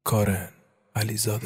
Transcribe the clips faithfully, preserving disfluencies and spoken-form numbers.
کارن علیزاده.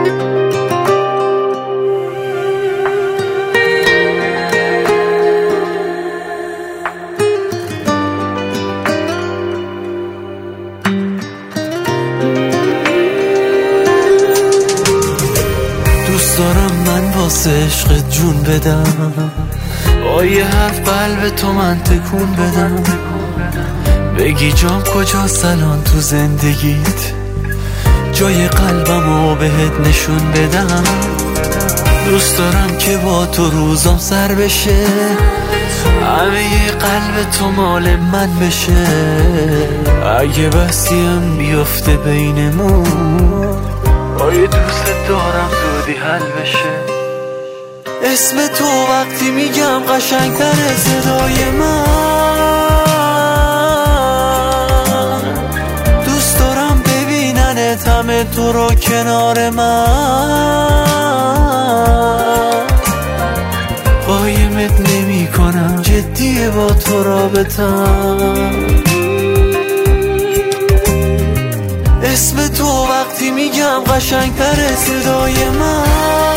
دوست دارم من واسه عشق جون بدم، با یه حرف قلب تو من تکون بدم، بگی جام کجاست الان تو زندگیت، جای قلبمو بهت نشون بدم. دوست دارم که با تو روزام سر بشه، همه قلب تو مال من بشه، اگه بستیم بیفته بینمون، با یه دوست دارم زودی حل بشه. اسم تو وقتی میگم قشنگتر صدای من، دوست دارم ببیننت همه تو رو کنار من، قایمت نمی کنم جدیه با تو رابطم. اسم تو وقتی میگم قشنگتر صدای من،